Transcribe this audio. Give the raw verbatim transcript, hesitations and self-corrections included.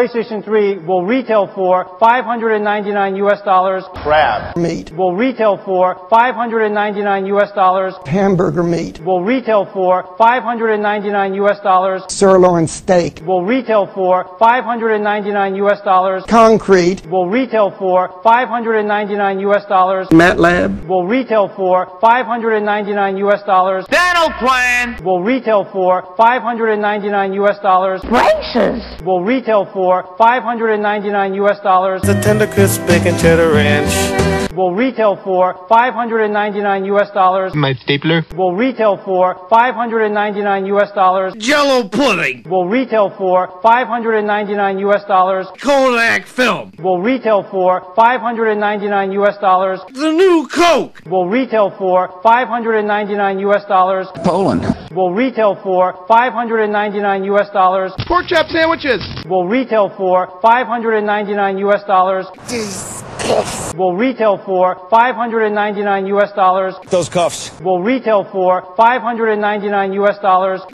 PlayStation three will retail for five hundred ninety-nine U S dollars. Crab meat will retail for five hundred ninety-nine U S dollars. Hamburger meat Will retail for five hundred ninety-nine U S dollars. Sirloin steak Will retail for five hundred ninety-nine U S dollars. Concrete Will retail for five hundred ninety-nine U S dollars. MATLAB Will retail for five hundred ninety-nine U S dollars. Dental plan Will retail for five hundred ninety-nine U S dollars. Braces Will retail for five hundred ninety-nine U S dollars. The tender crisp bacon cheddar ranch Will retail for five hundred ninety-nine U S dollars. My stapler Will retail for five hundred ninety-nine U S dollars. Jello pudding, Will retail for five hundred ninety-nine U S dollars. Kodak film, Will retail for five hundred ninety-nine U S dollars. the new Coke, Will retail for five hundred ninety-nine U S dollars. Poland Will retail for five hundred ninety-nine U S dollars. pork chop sandwiches Will retail for five hundred ninety-nine U S dollars. Will retail for five hundred ninety-nine U S dollars. those cuffs. Will retail for five hundred ninety-nine U S dollars.